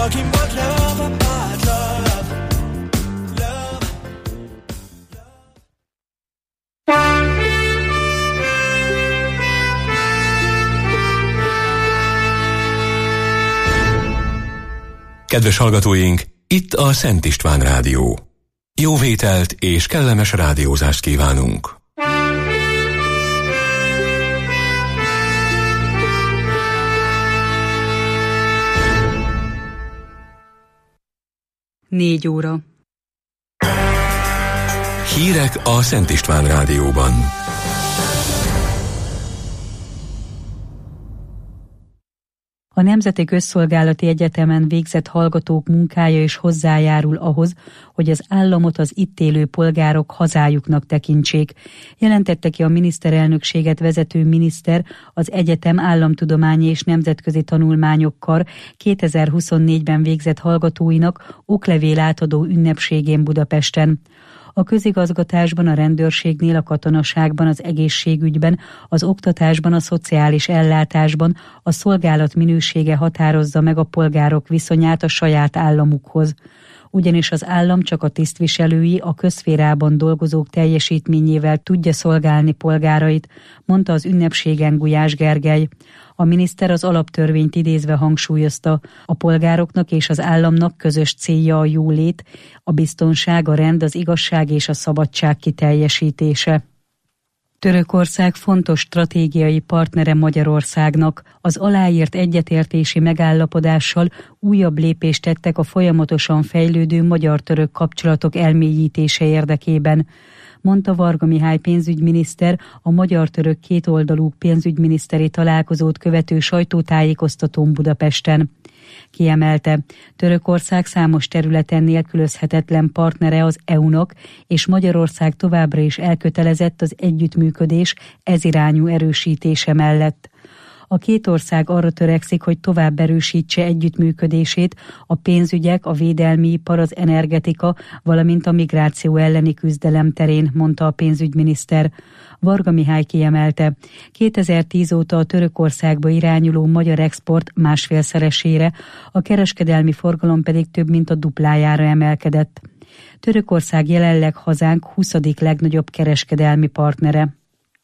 talking about love, about love. Kedves hallgatóink, itt a Szent István Rádió. Jó vételt és kellemes rádiózást kívánunk! Négy óra. Hírek a Szent István Rádióban. A Nemzeti Közszolgálati Egyetemen végzett hallgatók munkája is hozzájárul ahhoz, hogy az államot az itt élő polgárok hazájuknak tekintsék, jelentette ki a miniszterelnökséget vezető miniszter az egyetem államtudományi és nemzetközi tanulmányokkar 2024-ben végzett hallgatóinak oklevél átadó ünnepségén Budapesten. A közigazgatásban, a rendőrségnél, a katonaságban, az egészségügyben, az oktatásban, a szociális ellátásban a szolgálat minősége határozza meg a polgárok viszonyát a saját államukhoz. Ugyanis az állam csak a tisztviselői, a közszférában dolgozók teljesítményével tudja szolgálni polgárait, mondta az ünnepségen Gulyás Gergely. A miniszter az alaptörvényt idézve hangsúlyozta, a polgároknak és az államnak közös célja a jólét, a biztonság, a rend, az igazság és a szabadság kiteljesítése. Törökország fontos stratégiai partnere Magyarországnak. Az aláírt egyetértési megállapodással újabb lépést tettek a folyamatosan fejlődő magyar-török kapcsolatok elmélyítése érdekében, mondta Varga Mihály pénzügyminiszter a magyar-török kétoldalú pénzügyminiszteri találkozót követő sajtótájékoztatón Budapesten. Kiemelte, Törökország számos területen nélkülözhetetlen partnere az EU-nak, és Magyarország továbbra is elkötelezett az együttműködés ezirányú erősítése mellett. A két ország arra törekszik, hogy tovább erősítse együttműködését a pénzügyek, a védelmi ipar, az energetika, valamint a migráció elleni küzdelem terén, mondta a pénzügyminiszter. Varga Mihály kiemelte, 2010 óta a Törökországba irányuló magyar export másfélszeresére, a kereskedelmi forgalom pedig több mint a duplájára emelkedett. Törökország jelenleg hazánk 20. legnagyobb kereskedelmi partnere.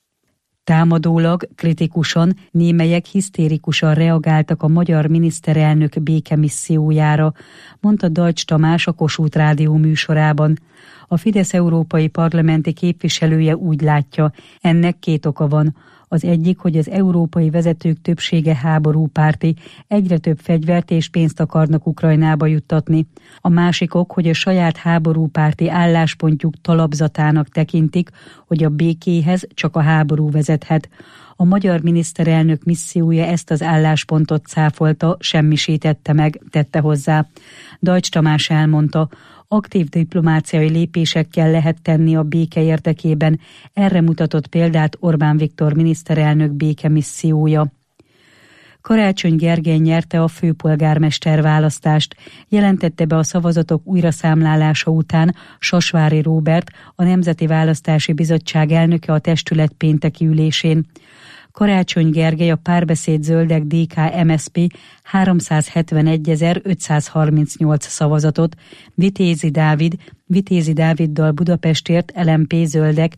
Támadólag, kritikusan, némelyek hisztérikusan reagáltak a magyar miniszterelnök békemissziójára, mondta Deutsch Tamás a Kossuth Rádió műsorában. A Fidesz európai parlamenti képviselője úgy látja, ennek két oka van. Az egyik, hogy az európai vezetők többsége háborúpárti, egyre több fegyvert és pénzt akarnak Ukrajnába juttatni. A másik ok, hogy a saját háborúpárti álláspontjuk talapzatának tekintik, hogy a békéhez csak a háború vezethet. A magyar miniszterelnök missziója ezt az álláspontot cáfolta, semmisítette meg, tette hozzá. Deutsch Tamás elmondta, aktív diplomáciai lépésekkel lehet tenni a béke érdekében, erre mutatott példát Orbán Viktor miniszterelnök békemissziója. Karácsony Gergely nyerte a főpolgármester választást, jelentette be a szavazatok újraszámlálása után Sasvári Róbert, a Nemzeti Választási Bizottság elnöke a testület pénteki ülésén. Karácsony Gergely a Párbeszéd Zöldek DK MSZP 371.538 szavazatot, Vitézi Dáviddal Budapestért LMP Zöldek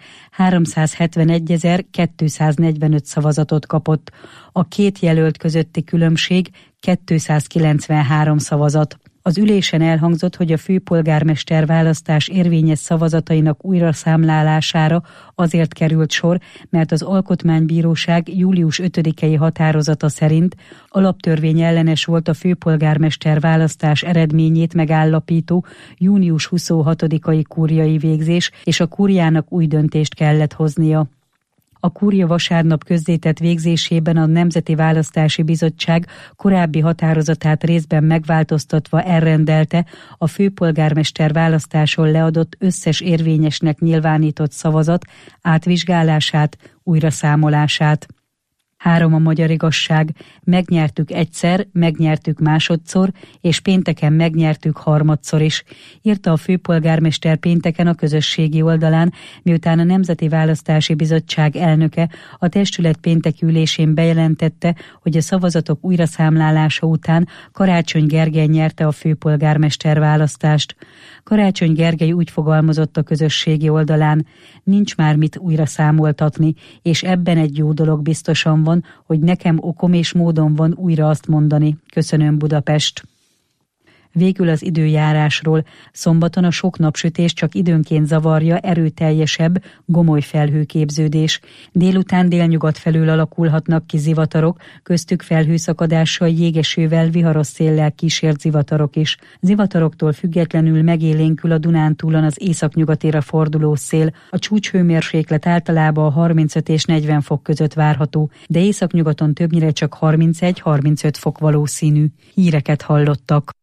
371.245 szavazatot kapott. A két jelölt közötti különbség 293 szavazat. Az ülésen elhangzott, hogy a főpolgármester választás érvényes szavazatainak újraszámlálására azért került sor, mert az Alkotmánybíróság július 5-i határozata szerint alaptörvény ellenes volt a főpolgármester választás eredményét megállapító június 26-ai kúriai végzés, és a kúriának új döntést kellett hoznia. A kúria vasárnap közzétett végzésében a Nemzeti Választási Bizottság korábbi határozatát részben megváltoztatva elrendelte a főpolgármester választáson leadott összes érvényesnek nyilvánított szavazat átvizsgálását, újraszámolását. 3 a magyar igazság. Megnyertük egyszer, megnyertük másodszor, és pénteken megnyertük harmadszor is, írta a főpolgármester pénteken a közösségi oldalán, miután a Nemzeti Választási Bizottság elnöke a testület pénteki ülésén bejelentette, hogy a szavazatok újraszámlálása után Karácsony Gergely nyerte a főpolgármester választást. Karácsony Gergely úgy fogalmazott a közösségi oldalán: nincs már mit újra számoltatni, és ebben egy jó dolog biztosan van, hogy nekem okom és módon van újra azt mondani: köszönöm, Budapest. Végül az időjárásról. Szombaton a sok napsütés csak időnként zavarja erőteljesebb, gomoly felhőképződés. Délután délnyugat felől alakulhatnak ki zivatarok, köztük felhőszakadással, jégesővel, viharos széllel kísért zivatarok is. Zivataroktól függetlenül megélénkül a Dunántúlon az északnyugatira forduló szél. A csúcshőmérséklet általában a 35 és 40 fok között várható, de északnyugaton többnyire csak 31-35 fok valószínű. Híreket hallottak.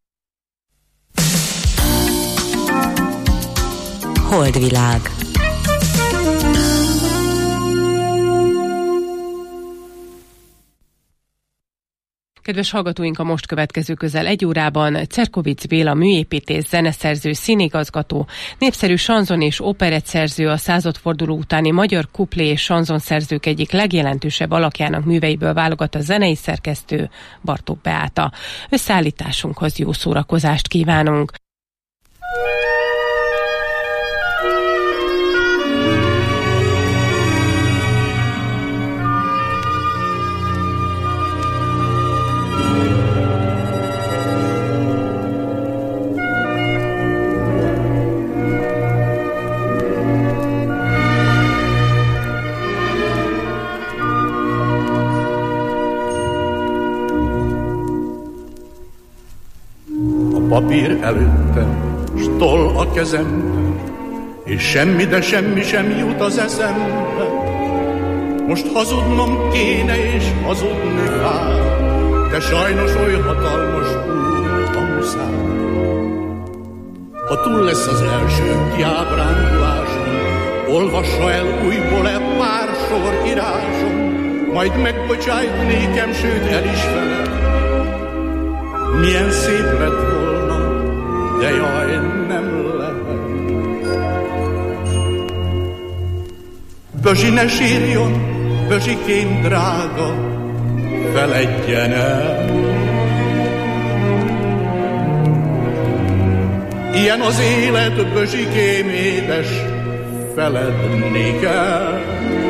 Holdvilág. Kedves hallgatóink, a most következő közel 1 órában Cerkovics Béla műépítész, zeneszerző, színigazgató, népszerű sanzon és operettszerző, a századforduló utáni magyar kuplé és sanzonszerzők egyik legjelentősebb alakjának műveiből válogat a zenei szerkesztő, Bartók Beáta. Összeállításunkhoz jó szórakozást kívánunk! Papír előttem, s toll a kezemben, és semmi, de semmi sem jut az eszembe. Most hazudnom kéne, és hazudni fáj, de sajnos oly hatalmas út a muszáj. Ha túl lesz az első kiábrándulásom, olvassa el újból pár sor írásom, majd megbocsájt nékem, sőt el is felel. Milyen szép lett volna, de jaj, nem lehet. Bözsi, ne sírjon, Bözsikém drága, feledjen el. Ilyen az élet, Bözsikém édes, feledni kell.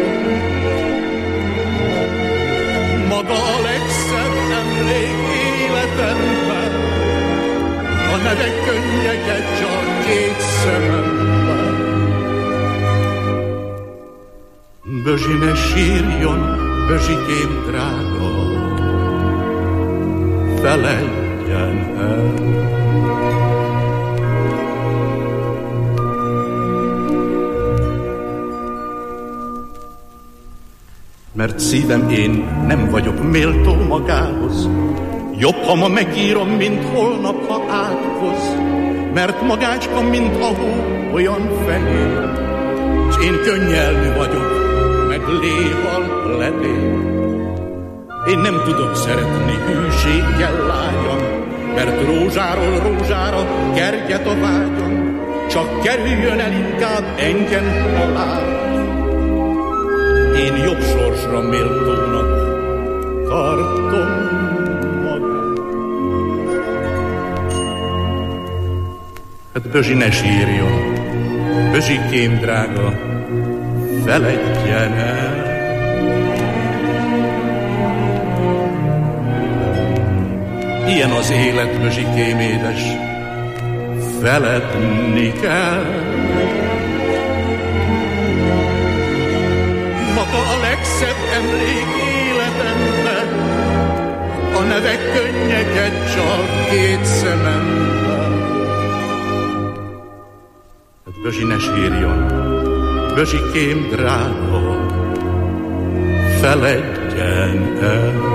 Maga a legszebb emlék életemben, a nevek könnyeket csak 2 szememben. Bözsi, ne sírjon, Bözsikém drága, feledjen el. Mert szívem, én nem vagyok méltó magához, jobb, ha ma megírom, mint holnap, ha áthoz. Mert magácska, mint a hó, olyan fehér, s én könnyelmű vagyok, meg léhal levél. Én nem tudok szeretni hűséggel lágyan, mert rózsáról rózsára kerget a vágyam. Csak kerüljön el inkább engem halál. Én jobb sorsra méltónak tartom magam. Hát Bözsi, ne sírjon, Bözsikém drága, feledjen el. Ilyen az élet, Bözsikém édes, feledni kell. Maga a legszebb emlék életemben, a nevek könnyeket csak 2 szememben. Hát Bözsi, ne sírjon, Bözsikém drága, feledjen el.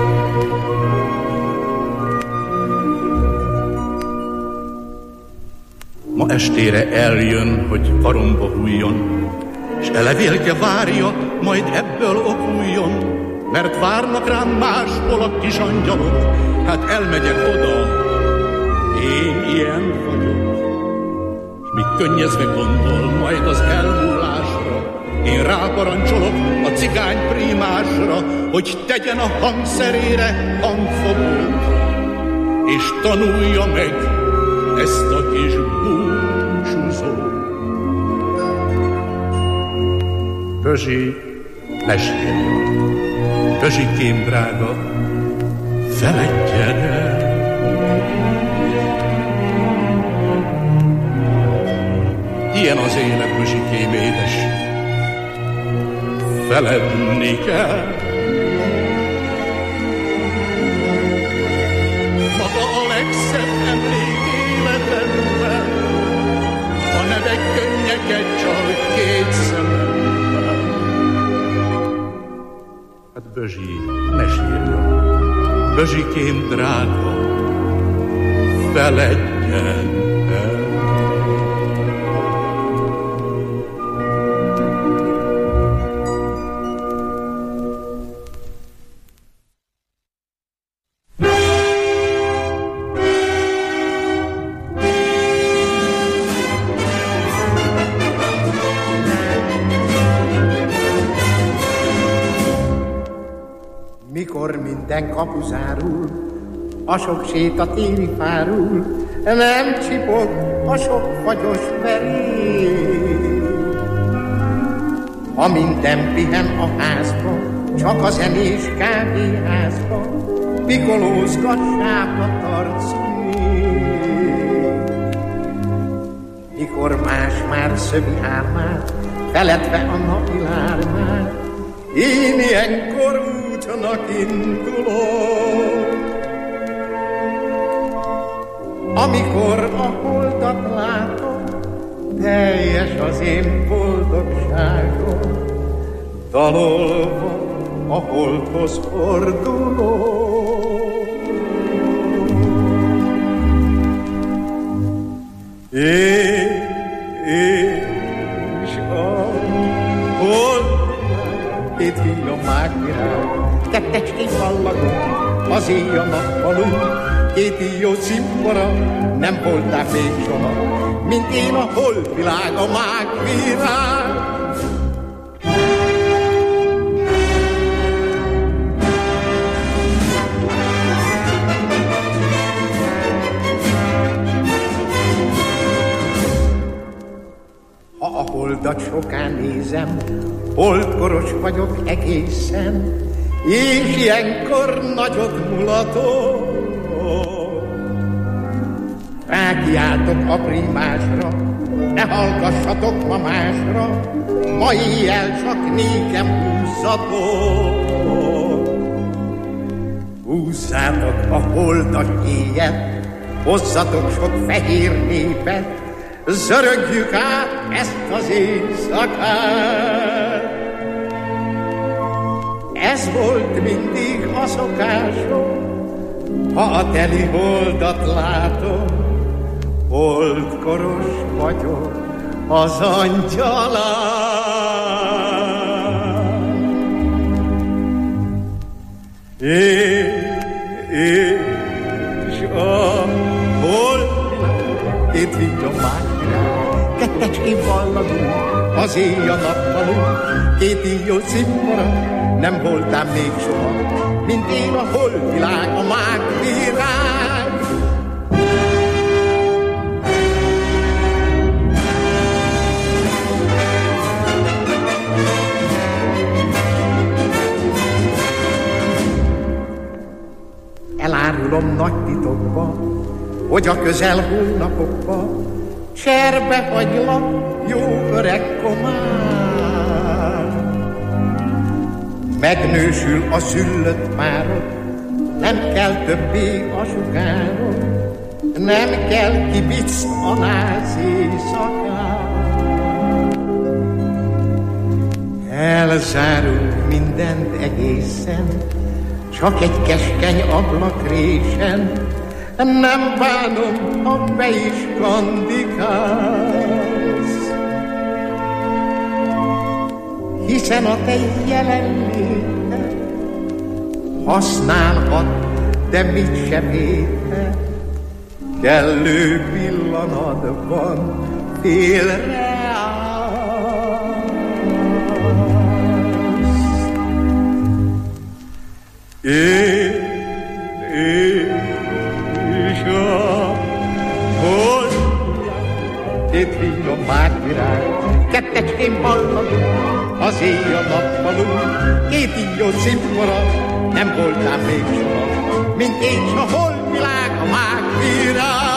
Ma estére eljön, hogy karomba hújjon, s elevélke várja, majd ebből okuljon, mert várnak rám máshol a kis angyalok, hát elmegyek oda, én ilyen vagyok. S míg könnyezve gondol majd az elmúlásra, én ráparancsolok a cigány prímásra, hogy tegyen a hangszerére hangfogót, és tanulja meg ezt a kis búcsúzót. Pözsi, ne sírjon, Pözsikém drága, feledjen el. Ilyen az élet, Pözsikém édes, feledni kell. Maga a legszebb emlék életemben, a nevek könnyeket csal két szememben. Hát Bözsi, ne sírjon, Pözsikém drága, feledjen el. Mikor minden kapu zárul, a sok séta téli fárul, nem csipog a sok fagyos verék. Ha minden pihen a házba, csak a zenés kávéházba, pikolózgassák a tarcnék. Mikor más már szövi álmát, feledve a napi lármát, én ilyenkor útnak indulok. Amikor a holdat látom, teljes az én boldogságom, dalolva a holdhoz fordulok. És a hold két villamák virág, kettecskén ballagok, az éj a nappalú, két íjó cimbora, nem voltál még soha, mint én a holdvilág, a mágvirág. Ha a holdat sokán nézem, holdkoros vagyok egészen, és ilyenkor nagyot mulatok. Rákiáltok a prímásra, ne hallgassatok ma másra, ma éjjel csak nékem húzzatok. Húzzátok a holdas éjjel, hozzatok sok fehér népet, zörögjük át ezt az éjszakát. Ez volt mindig a szokásom, ha a teli holdat látom, holdkoros vagyok az angyalán. És a holdvilág, két villamák virág, kettecskén ballagunk, az éj a nappalú, két íjó cimbora, nem voltál még soha, mint én a holdvilág, a mágvirág. Elárulom nagy titokba, hogy a közel hónapokba cserbe hagylak, jó öreg komár. Megnősül a szüllött párod, nem kell többé a sugárod, nem kell kibic a náz éjszakán. Elzárunk mindent egészen, csak egy keskeny ablakrésen, nem bánom, ha be is kandikálsz. Hiszen a te jelenléted használhat, de mit sem érhet, kellő pillanatban félreállsz. Én és a holdján, két finom mágvirág, kettecskén balladunk, az éjjel nappalunk, két íjó cimbora, nem voltál még soha, mint én s a holdvilág, a mágvirág.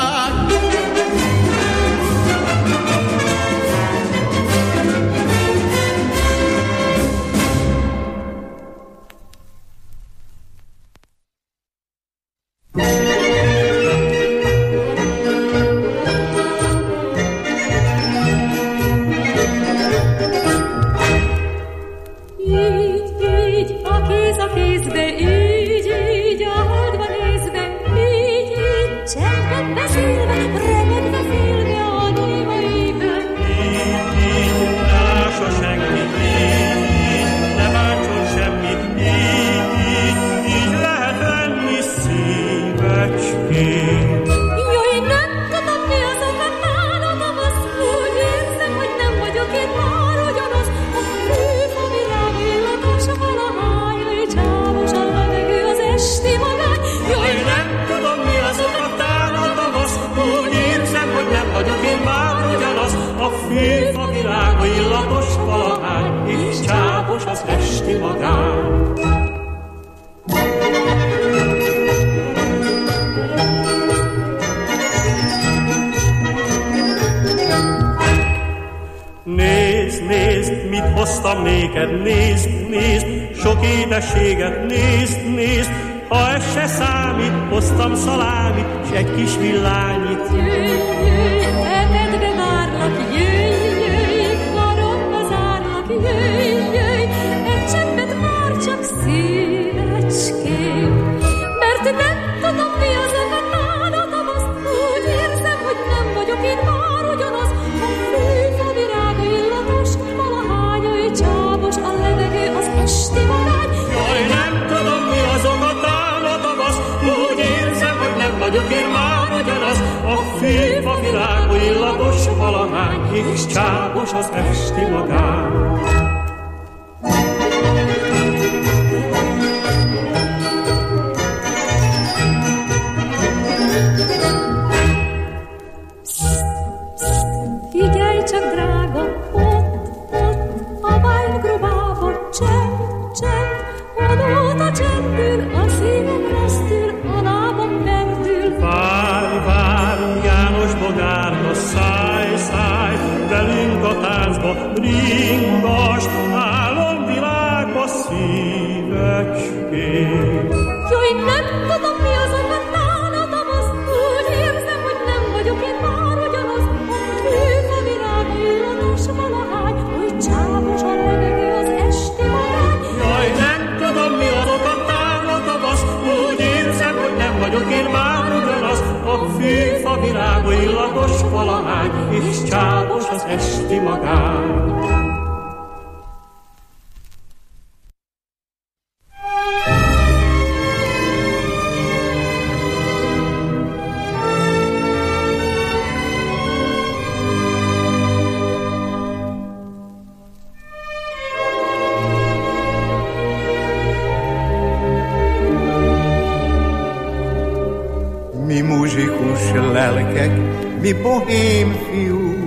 Mi bohém fiú,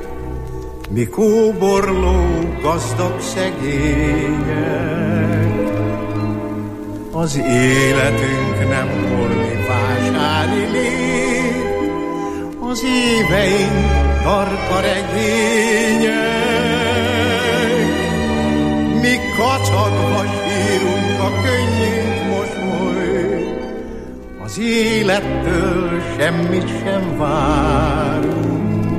mi kóborló gazdag szegények. Az életünk nem holmi vásári lét, az éveink tarka regények. Mi kacagva sírunk, a könnyünk mosoly, az élettől semmit sem várunk.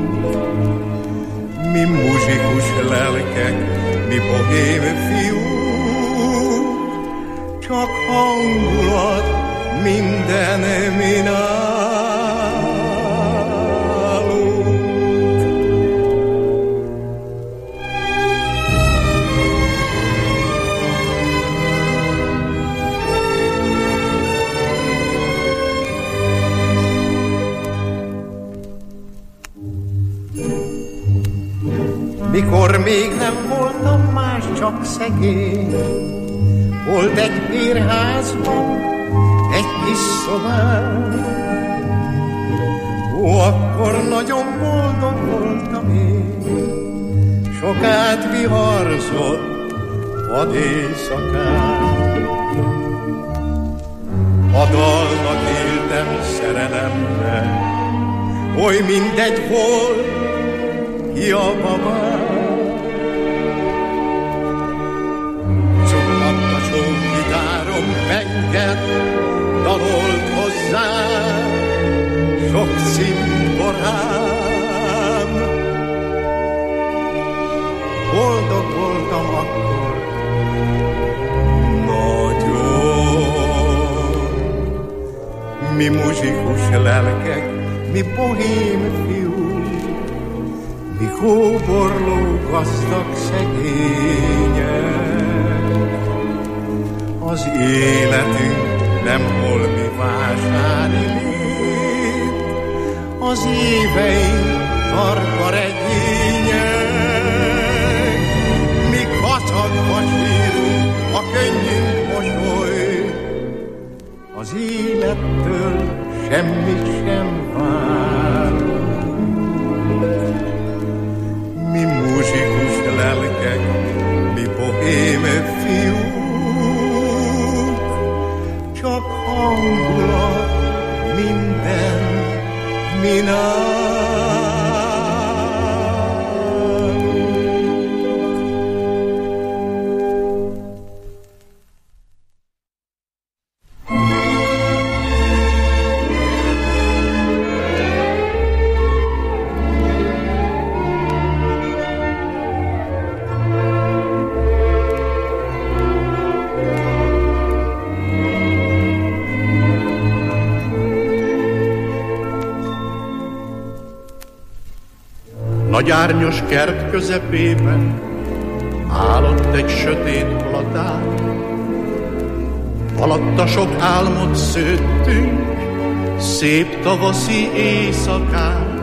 Mi muzsikus lelkek, mi bohém fiúk, csak hangulat minden mi nálunk. mikor még nem voltam más, csak szegény. Volt egy érházban egy kis szobám, ó, akkor nagyon boldog voltam én. Sokat viharzott vad éjszakán, a dalnak éltem szerelemben, oly mindegy volt ki a babám. Csupadt a csókgitárom, penget dalolt hozzá sok szimborám. Boldog voltam akkor, nagyon. Mi muzsikus lelkek, mi bohém fiúk, mi kóborló gazdag szegények. Az életünk nem holmi vásári lét, az éveink tarka regények. Mi kacagva sírunk, a könnyünk mosoly, az élettől semmit sem várunk. Mi muzsikus lelkek, mi bohém fiúk, csak hangulat minden mi nálunk. Nagy árnyos kert közepében állott egy sötét platán, alatta sok álmot szőttünk szép tavaszi éjszakán.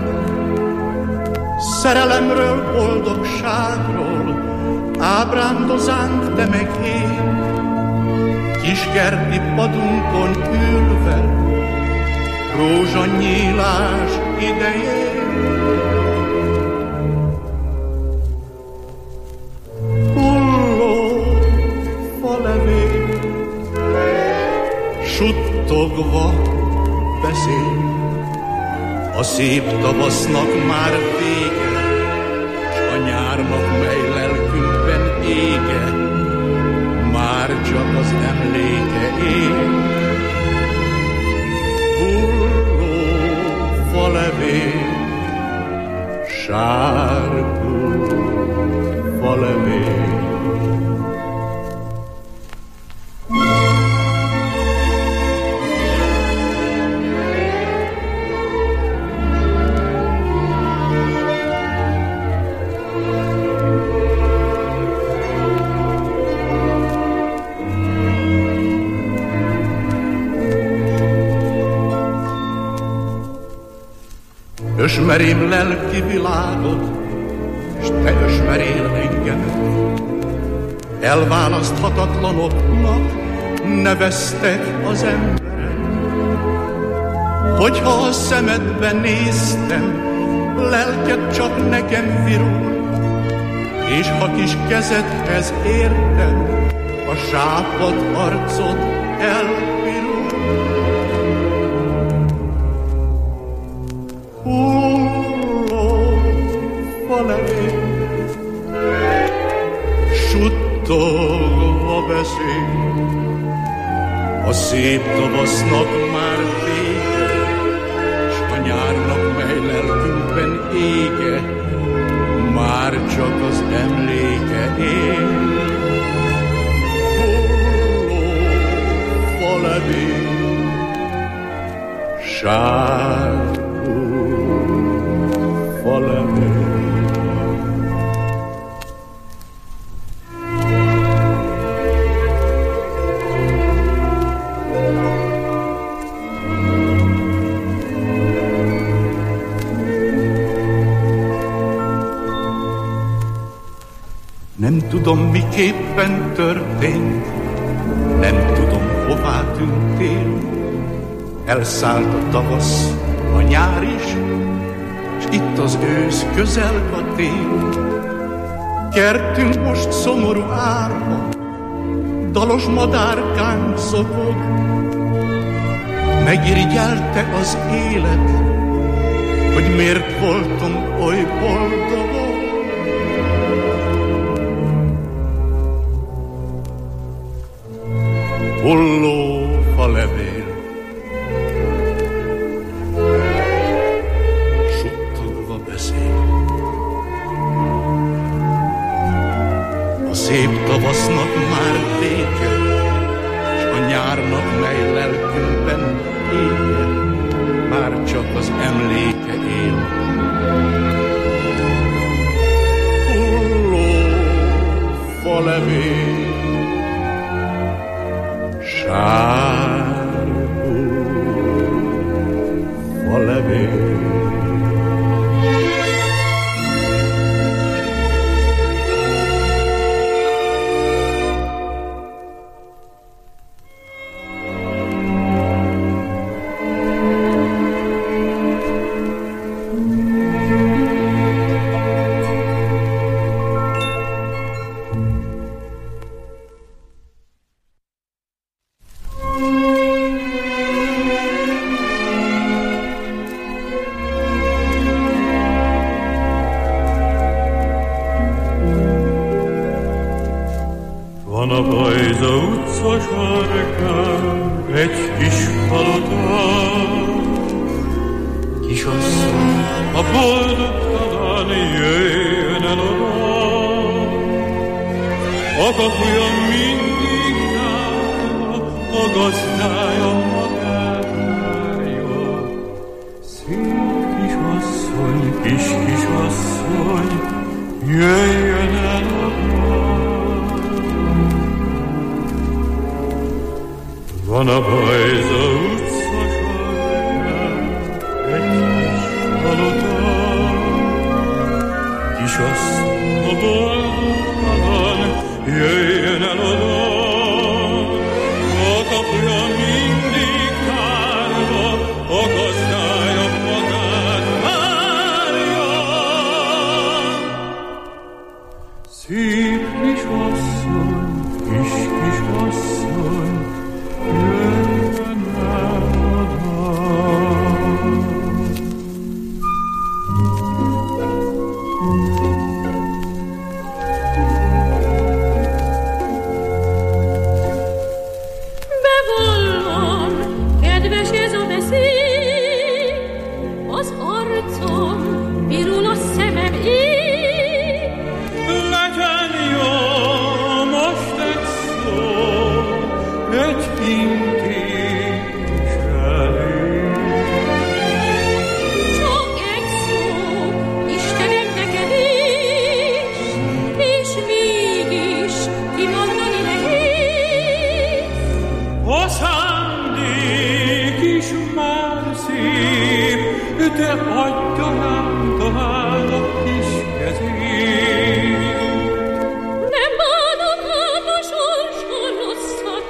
Szerelemről, boldogságról ábrándozánk te meg én, kiskerti padunkon ülve rózsanyílás idején. Suttogva beszél, a szép tavasznak már vége, s a nyárnak, mely lelkünkben ége, már csak az emléke él. Hulló falevél, sárgó falevél. Ösmerém lelki világot, s te ösmerél engemet. Elválaszthatatlanoknak neveztek az emberek. Hogyha a szemedbe néztem, lelked csak nekem virul, és ha kis kezedhez értem, a sápadt arcod elpirul. Suttogva beszél, a szép tavasznak már vége, s a nyárnak, mely lelkünkben ége, már csak az emléke él. Hulló falevél, sárgó falevél. Nem tudom, miképpen történt, nem tudom, hová tűntél. Elszállt a tavasz, a nyár is, s itt az ősz, közel a tél. Kertünk most szomorú árva, dalos madárkánk zokog. Megirigyelte az élet, hogy miért voltam oly boldogok. Hulló falevél, suttogva beszél. A szép tavasznak már vége, s a nyárnak, mely lelkünkben ége, már csak az emléke él. Hulló falevél, sárgó falevél. Van a Bajza utca sarkán egy kis palota, kisasszony, a boldogtalan jöjjön el oda. A kapuja mindig tárva, a gazdája magát várja. Szép kisasszony, kisasszony, jöjjön el oda. Van a Bajza utca sarkán egy kis palota, kisasszony, a boldogtalan, jöjjön el oda. A kapuja mindig tárva, a gazdája magát várja. Szép kisasszony, kisasszony, jöjjön el oda. Bevallom, kedves ez a beszéd, az arcom, pirul a szemem ég. Legyen jó most egy szó, egy intés elég. Csak egy szó, Istenem neked is, és mégis kimondani nehéz. A szándék is már szép, de adja rám talán a kis kezét. Nem bánom át a sorsa rosszat,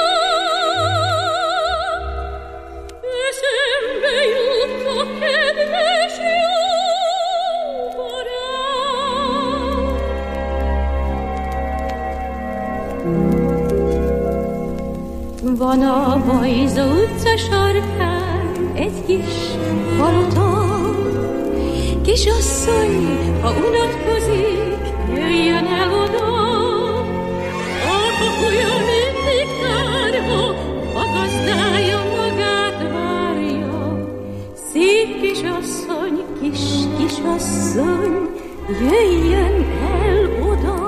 eszembe jut a kedves jó barát. Van a Bajza utca sarkán egy kis palota, kisasszony, ha unatkozik, jöjjön el oda. A kapuja mindig tárva, a gazdája magát várja. Szép kisasszony, kisasszony, jöjjön el oda.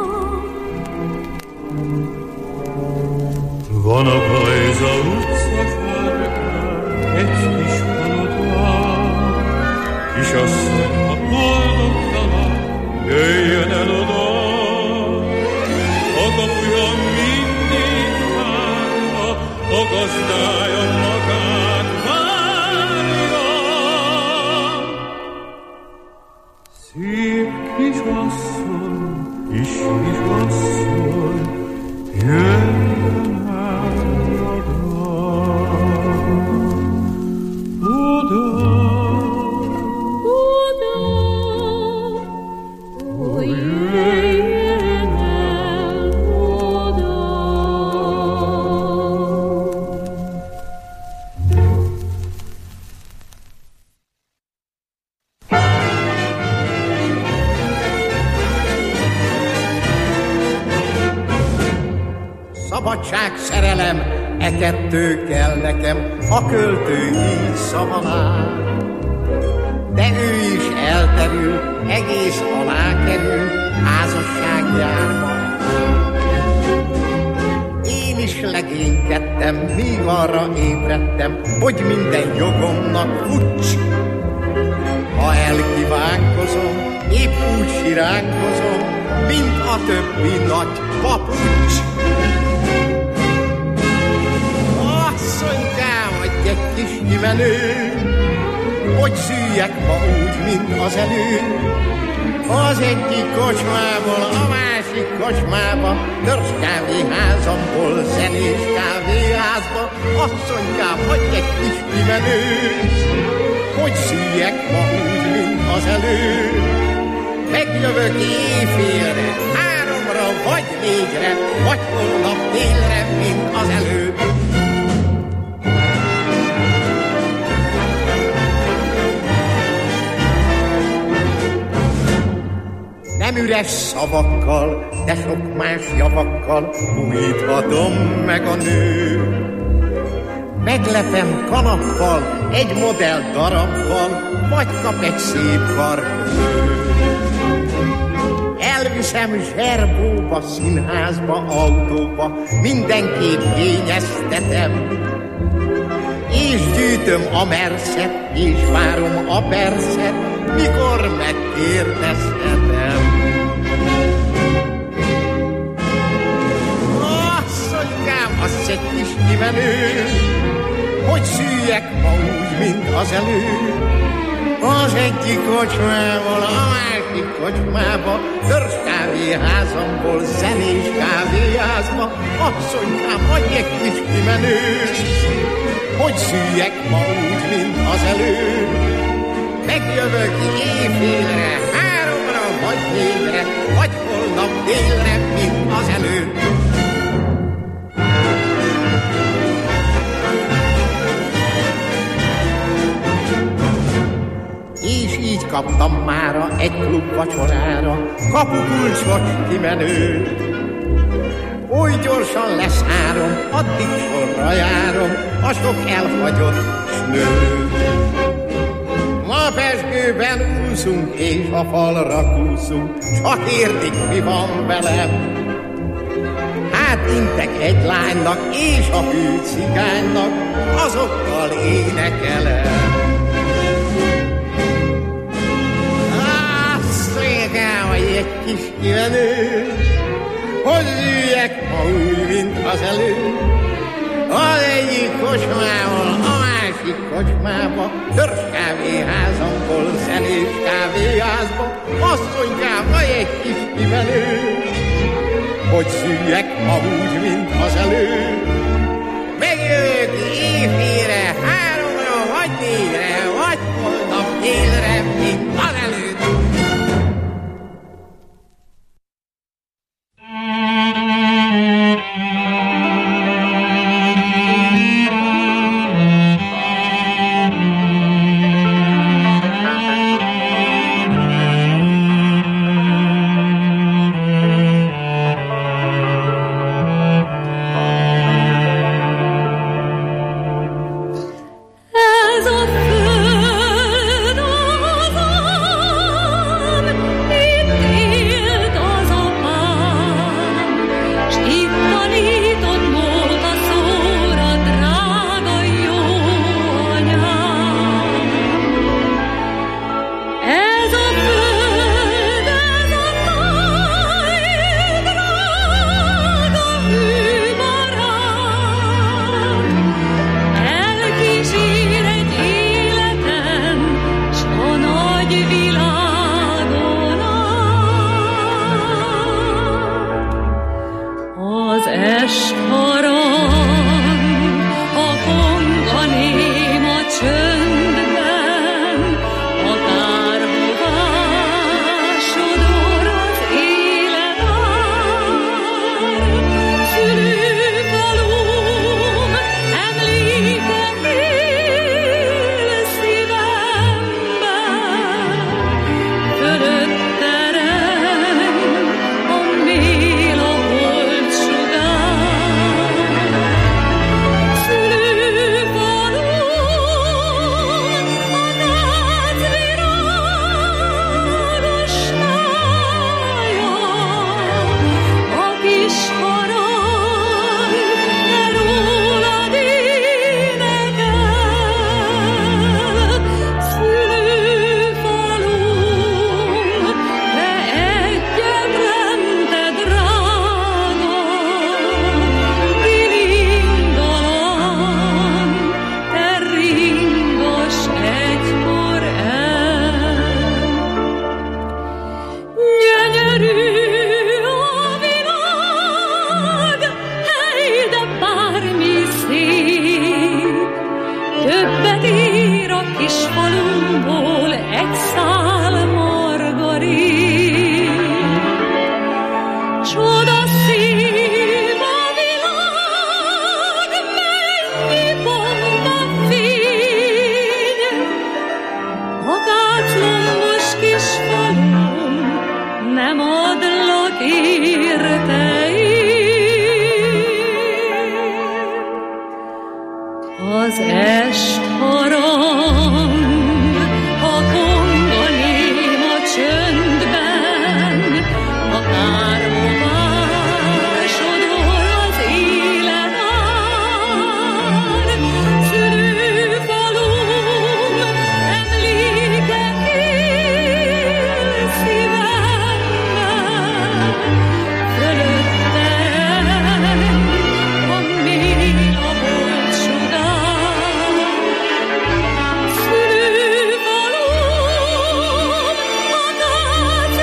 Van a Bajza utca sarkán egy kis palota, kisasszony, a boldogtalan, jöjjön el oda. A kapuja mindig tárva, a gazdája magát várja. Szép Szabadság, szerelem, e kettő kell nekem, a költő így szavalál. De ő is elterül, egész alá kerül, házasságjárva. Én is legénykedtem, míg arra ébredtem, hogy minden jogomnak fucs. Ha elkívánkozom, épp úgy siránkozom, mint a többi nagy papucs. Asszonykám, adj egy kis kimenő, hogy szüljek ma úgy, mint az előtt. Az egyik kocsmából a másik kocsmába, törzskávéházamból zenés kávéházba. Asszonykám, adj egy kis kimenő, hogy szüljek ma úgy, mint az előtt. Megjövök éjfélre, 3-ra vagy 4-re, vagy holnap délre, mint az előtt. Nem üres szavakkal, de sok más javakkal újíthatom meg a nő. Meglepem kanappal, egy modell darabbal, vagy kap egy szép karkötő. Elviszem zserbóba, színházba, autóba, mindenképp kényeztetem. És gyűjtöm a merszet, és várom a perszet, mikor megkérdezhetem. Asszonykám, az egy kis kimenő, hogy szüljek ma úgy, mint az előtt. Az egyik kocsmából a másik kocsmába, törzskávéházamból zenés kávéházba. Asszonykám, adj egy kis kimenő, hogy szüljek ma úgy, mint az előtt. Megjövök éjfélre, 3-ra vagy 4-re, vagy holnap délre, mint az előtt. És így kaptam mára egy klub vacsorára kapukulcsot kimenőt. Oly gyorsan leszárom, addig sorra járom a sok elhagyott snőt. Ma pezsgőben úszunk, és a falra kúszunk, csak értik, mi van velem. Hát intek egy lánynak, és a hű cigánynak, azokkal énekelem. Asszonyikám, vagy egy kis kimenő, hogy üljek ma úgy, mint az előtt. Az egyik kocsmából a másik kocsmába, törzskávéházamból zenés kávéházba. Asszonykám, vagy egy kis kimenő, hogy szüljek ma úgy, mint az előtt. Megjövök éjfélre, 3-ra vagy 4-re, vagy holnap délre, mint az előtt. Ez a föld az Átlatos kis falum, nem adlak érteim. Az est harang, a konga néma csöndben, akárhová sodor az élet ár. Szülőfalum emlékek él szívemben, fölötte reng a mély a holt sugár. Szülőfalum akác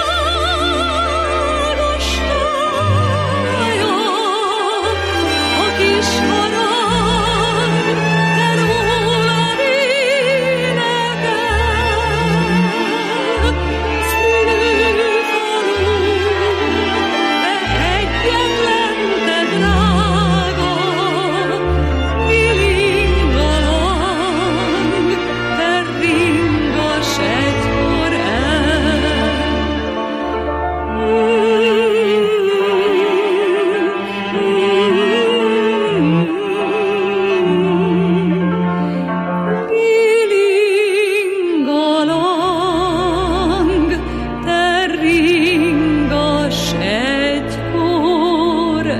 virágos tája, a kis harang, de rólad énekel. Szülőfalum, te egyetlen, te drága, milingalang, te ringass egykor Milingalang, te ringass egykor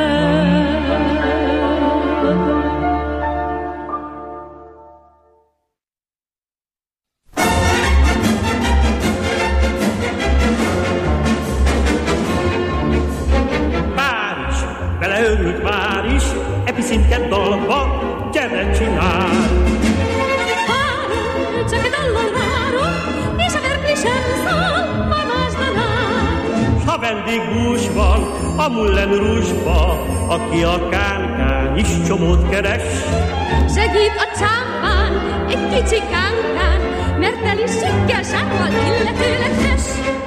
Párizs, beleörült már is, epicintket dalba, gyere csinál. Várom, csak dallal várom, és a verkli sem szól, ha másdanál. S ha vendég bús van, a Moulin Rouge-ba, aki a kánkán is csomót keres. Segít a csámpán, egy kicsi kánkán, mert teli sikkel sával illetőleges.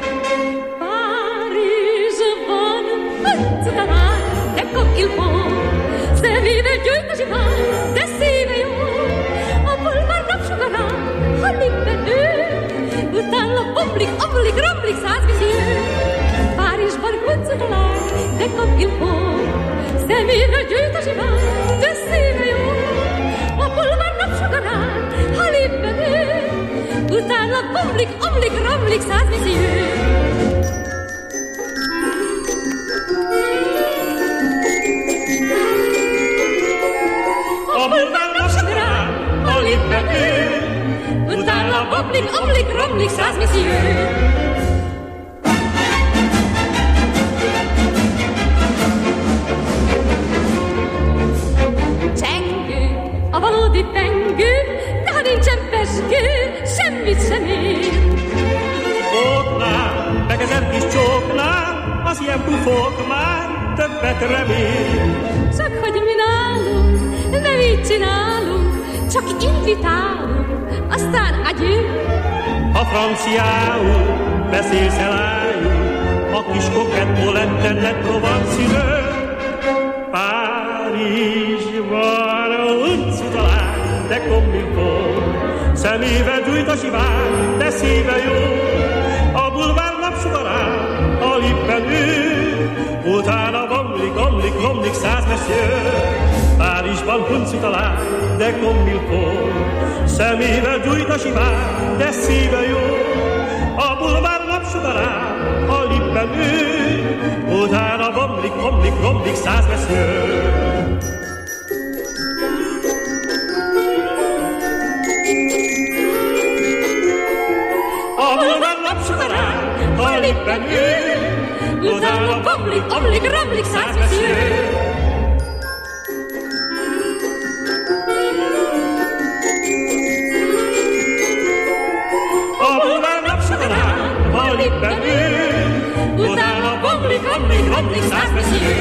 Párizsban, Hudsutalán, de comme il faut, szívébe gyújt a zsiván, de szíve jó. A bulvár napsugarán, ha lippen ő, utána bomblik, amblik, ramblik, százviziő. Párizsban, Hudsutalán, de comme il faut, szívébe gyújt a zsiván, de szíve jó. A bulvár napsugarán, ha lippen ő, utána bomblik, amblik, ramblik, százviziő. A bulvár napsugarán, ha lippen ő, utána bomblik, amblik, ramblik, százviziő. Csengő, a valódi pengő, de ha nincsen pezsgő, semmit sem ér. Póknál, meg ezer kis csóknál, az ilyen pufók már többet remél. Csak hogy mi nálunk, nem így csinálunk, csak invitálunk, aztán adjő. Ha franciául beszélsz elájul, a kis kokett moletten ne provancinő. Párizsban, Hudsutalán, de comme il faut, szemébe gyújt a zsiván, de szíve jó. A bulvár napsugarán, a lippen ül, utána bomlik, omlik, romlik száz messző. Párizsban, Hudsutalán, de comme il faut, szemébe gyújt a zsiván, de szíve jó. A bulvár napsugarán, a lippen ül, utána bomlik, omlik, romlik száz messző. A bulvár napsugarán, a lippen ül, utána bomlik, omlik, romlik száz messző. A bulvár napsugarán, a lippen ül, utána bomlik, omlik, romlik száz messző.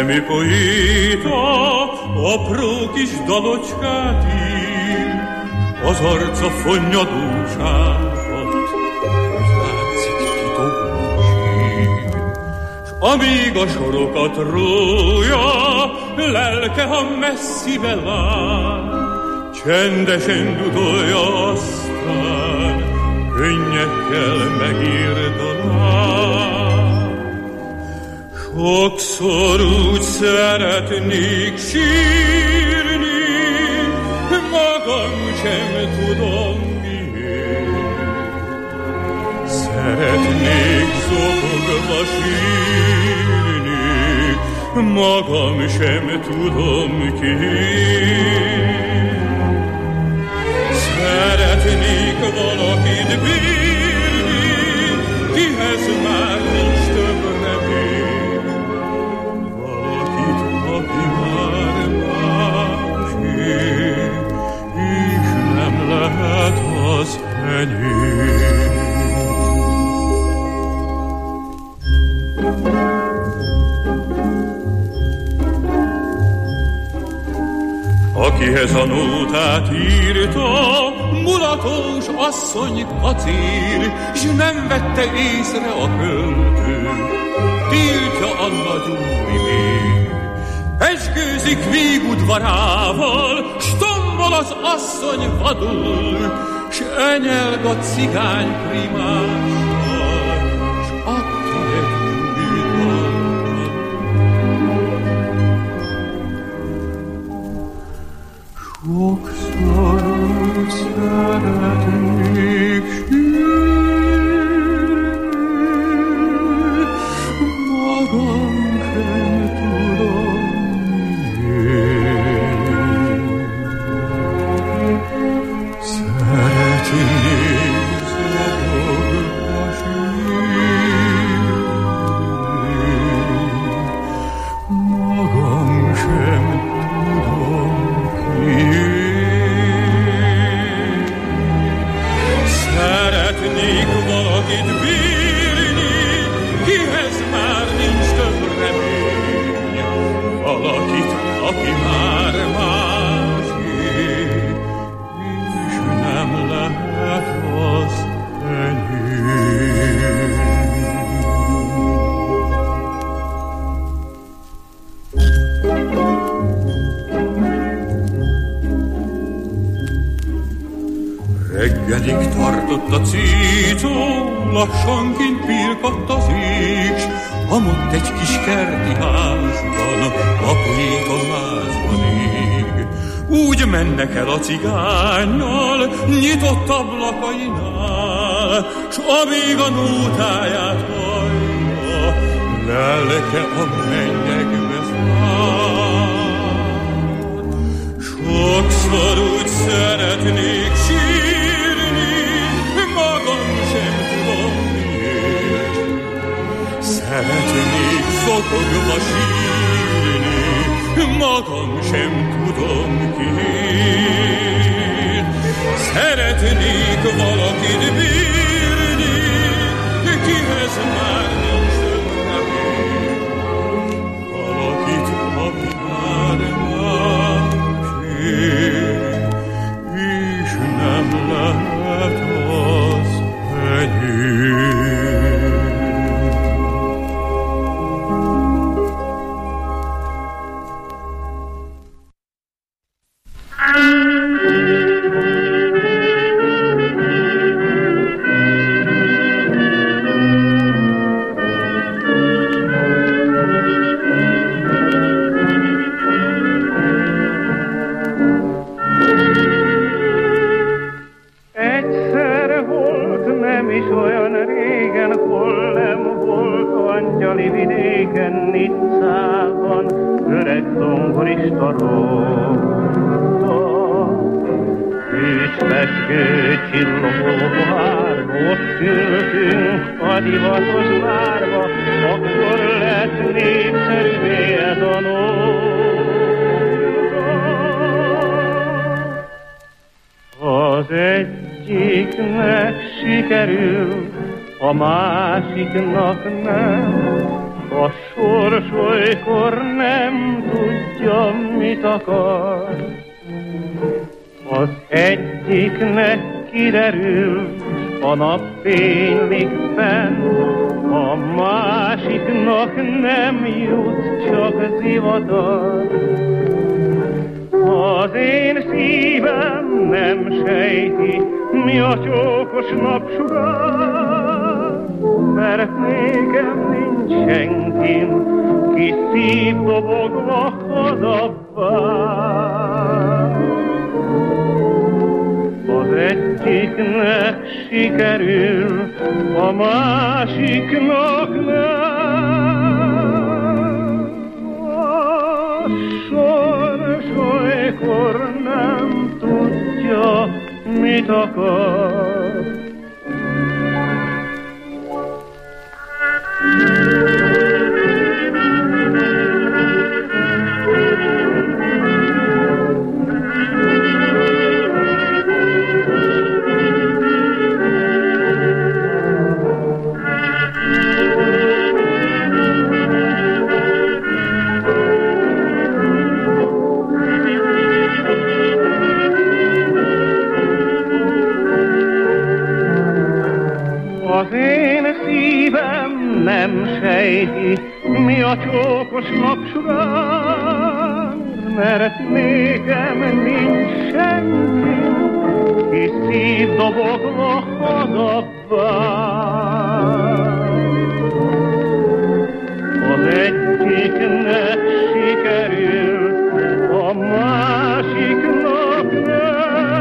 semmi poéta, apró kis dalocskát ír, az arca fonnyadóságot, és látszik titokban sír. S amíg a sorokat rója, lelke, ha messzibe lát, csendesen dudolja, aztán könnyekkel megírdanál. Sokszor úgy szeretnék sírni, magam sem tudom miért. Szeretnék zokogva sírni, magam sem tudom kiért. Szeretnék valakit bírni, kihez már nincs több remény. Valakit, aki már másé, és nem lehet az enyém. Akihez a nótát írta, mulatos asszony kacér, s nem vette észre a költő, tiltja a nagyúri vér. Eskőzik végudvarával, s tombol az asszony vadul, s enyelg a cigány primással, s attól egy új dal. Sokszor úgy szeretnék sírni, magam sem tudom miért. Szeretnék zokogva sírni, magam sem tudom szeretnék valakit bírni, kihez már nincs több remény. Valakit, aki már másé, és nem lehet az enyém. Reggelig tartott a cító, lassan kint pirkadt az ég, s amott egy kis kerti házban, apulék a házban ég. Úgy mennek el a cigánnyal, nyitott ablakainál, s amíg a nótáját hallja, lelke a mennyekbe száll. Sokszor úgy szeretnék sírni, magam sem tudom miért. Szeretnék zokogva sírni, magam sem tudom kiért. Szeretnék valakit bírni, kihez már nincs több remény. Valakit, aki már másé, és nem lehet az enyém. A másiknak nem, A sors olykor nem tudja, mit akar. Az egyiknek kiderül, a nap fénylik fenn, a másiknak nem jut, csak zivatar. Az én szívem nem sejti, mi a csókos napsugár, mert nékem nincs senkin, ki szívdobogva hadabbár. Az egyiknek sikerül, a másiknak nem. A sors olykor nem tudja, mit akar. Az én szívem nem sejti, mi a csókos napsugár, mert nékem nincs senki, ki szívdobogva hadabbár. Az egyiknek sikerül, a másiknak nem.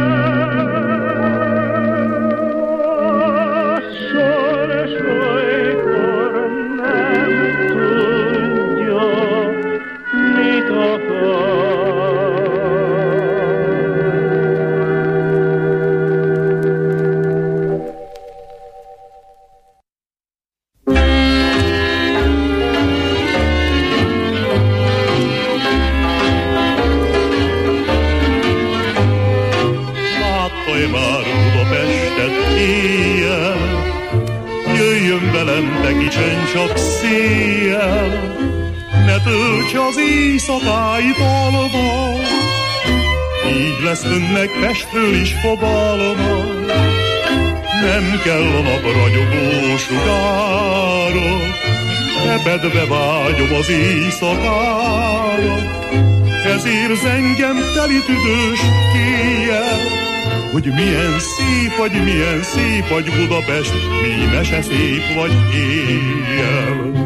Csak széjjel, ne töltse az éjszakáit alva, így lesz önnek Pestről is fogalma. Nem kell a nap ragyogó sugára, tepedve vágyom az éjszakára. Ezért zengem teli tüdős kéjjel, hogy milyen szép vagy Budapest, mi mese szép vagy éjjel.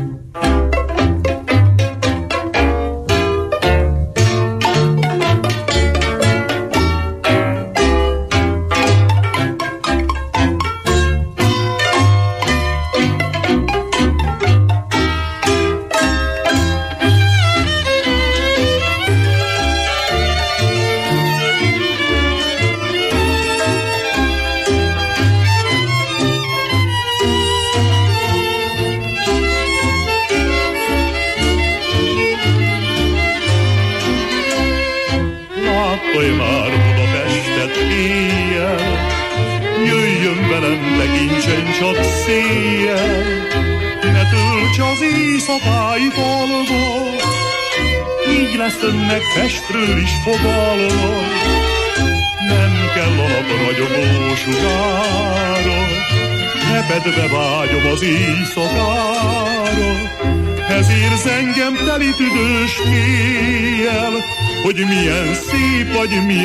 Pestről is fogalma, nem kell a nap ragyogó sugára, tepedve vágyom az éjszakára. Ezért zengem teli tüdős kéjjel, hogy milyen szép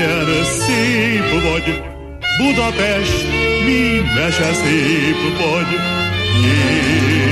vagy Budapest, mi mese szép vagy éjjel.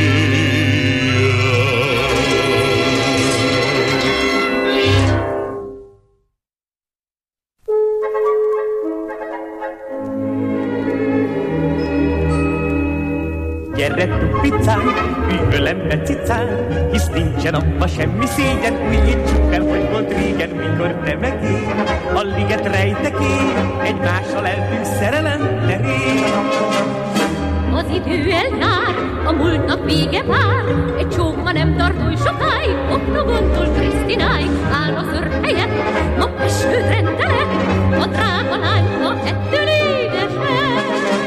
Gyere tupicán, üvölembe cicán, hisz nincsen abba semmi szégyen, újítsuk el, hogy volt régen, mikor te meg én. A liget rejtekén, egymással eltűnt szerelem terén. Az idő eljár, a múltnak vége vár, egy csók ma nem tart oly sokáig, Oktogontól Krisztináig áll az ört helyett, ma Pestőt rendelek, a drága lánya ettől édesen.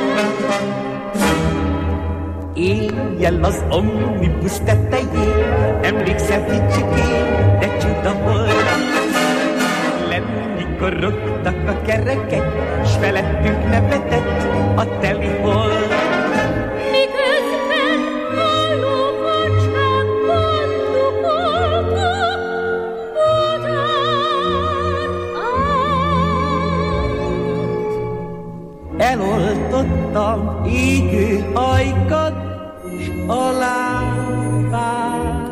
Éjjel az omnibus tetején, Emlékszel kicsikén, de csuda volt lenni, mikor rögtak a kerekek, s felettünk nevetett a teli hold. Miközben a lovacskák bandukoltak Budán át. Eloltottam égő ajkat, s a lábát.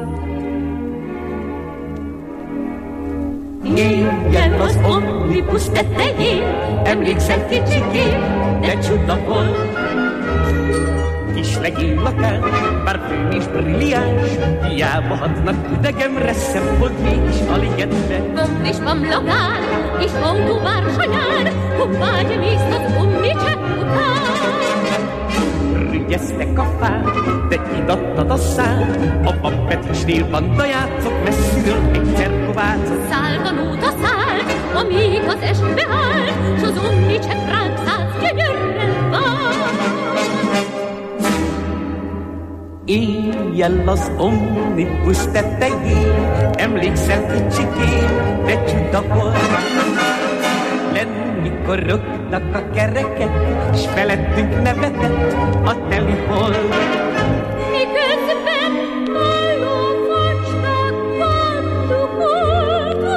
Éjjel az omnibus tetején, emlékszel kicsikén, de csuda volt. Kis legénylakás, bár főn és brilliáns, hiába hatnak idegemre szempont, mégis a ligetbe. Gomb és mamlagál, és autóvár sanyár, hoppágy mész az omnicse után. Rügyeztek a fák, de idattad a szám, a pappetisnél banda játszok, messziről egyszer kovácok. Szálganóta szállt, amíg az esbe állt, s az omnicse ránk szállt, gyönyörrel vár. Éjjel az omnibus tetején, emlékszel kicsikén, de csuda volt. Lenn, mikor rögtak a kerekek, s felettünk nevetett a teli hold. Miközben a lovacskák bandukoltak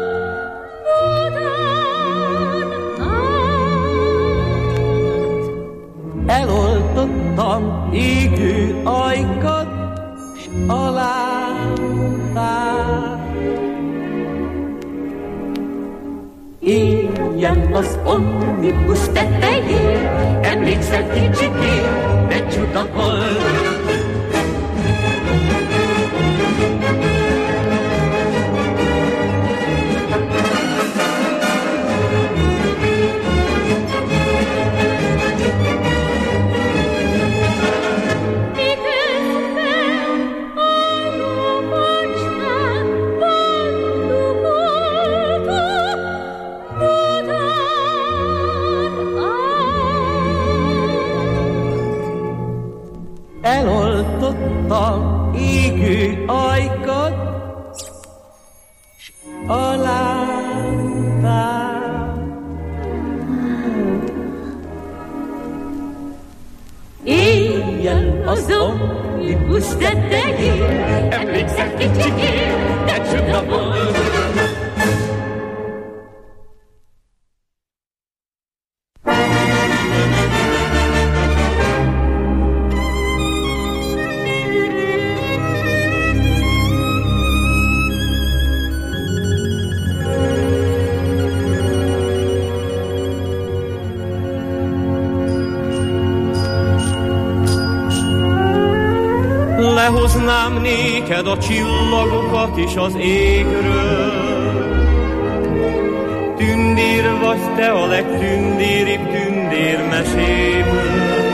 Budán át. Eloltottam égő ajkat, s a lábát. Éjjel az omnibus tetején, emlékszel kicsikén, de csuda volt. Eloltottam égő ajkat, s a lábát. Éjjel az omnibus tetején, emlékszel kicsikén, de csuda volt. Lehoznám néked a csillagokat is az égről. Tündér vagy te a legtündéribb tündérmeséből.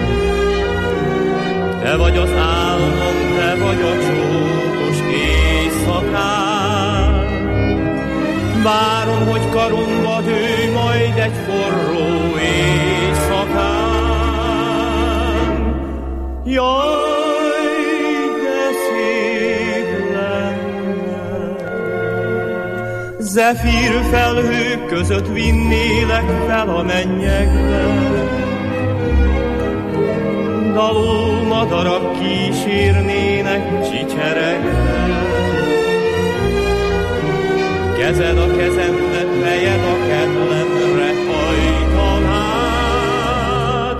Te vagy az álmom, te vagy a csókos éjszakám. Várom, hogy karomba dőj majd egy forró éjszakám. Jaj! Zefír felhők között vinnélek fel a mennyekbe. Daló madarak kísérnének csicseregve. Kezed a kezembe, fejed a kedlemre hajtanád.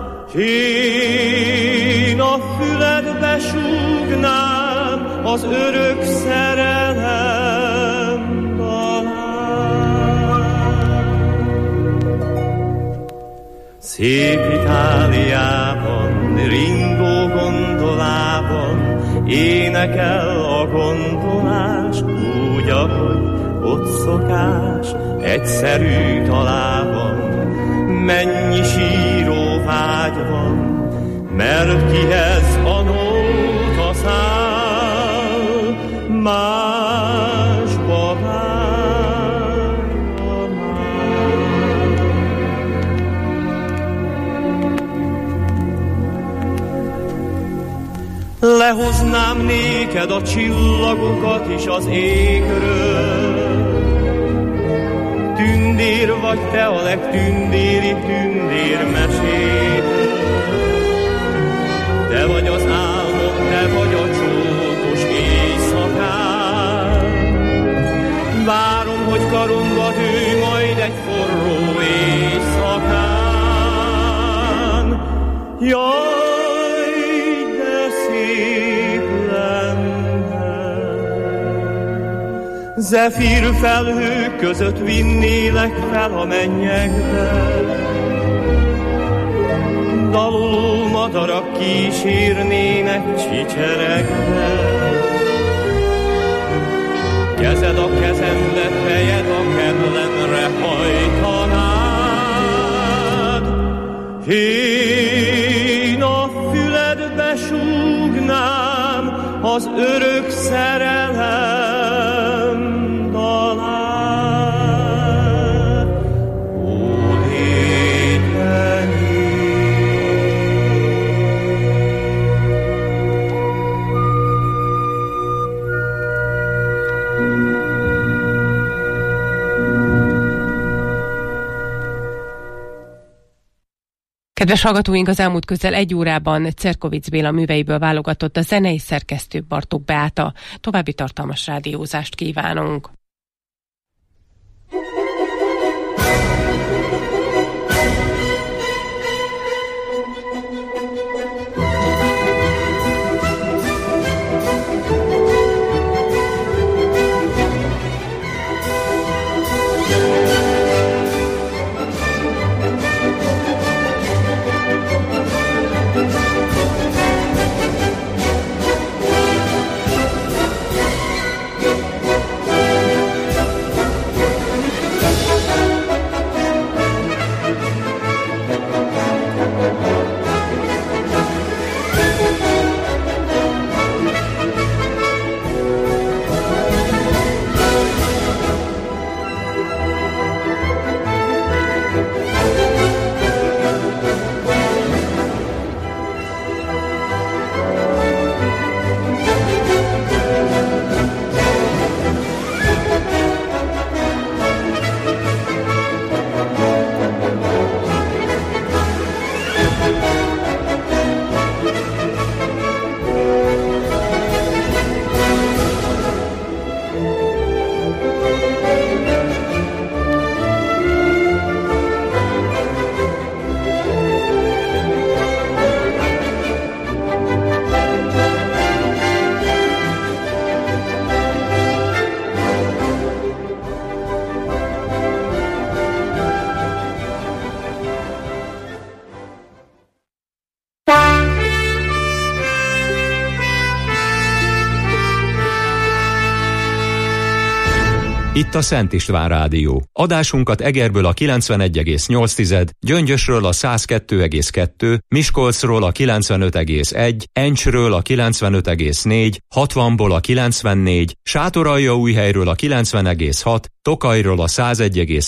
Én a füledbe súgnám az örök szerelem. Szép Itáliában, ringó gondolában énekel a gondolás, úgy, ahogy ott szokás, egyszerű talában. Mennyi síró vágy van, mert kihez a nóta száll, másba várja már. lehoznám néked a csillagokat is az égről. Tündér vagy te a legtündéri tündérmeséből. Te vagy az álmok, te vagy a csókos éjszakán. Várom, hogy karomba dőj majd egy forró éjszakán. Jaj, de szép lenne. Zefír felhők között vinnélek fel a mennyekbe. Daloló madarak kísérnének csicseregve. Kezed a kezembe, fejed a kedlemre hajtanád. Én a füledbe súgnám az örök szerelem dalát. Ó, léteni. Kedves hallgatóink, az elmúlt közel egy órában Cerkovics Béla műveiből válogatott a zenei szerkesztő Bartók Beáta. További tartalmas rádiózást kívánunk. Itt a Szent István Rádió. Adásunkat Egerből a 91,8, Gyöngyösről a 102,2, Miskolcról a 95,1, Encsről a 95,4, 60-ból a 94, Sátoraljaújhelyről a 90,6, Tokajról a 101,8,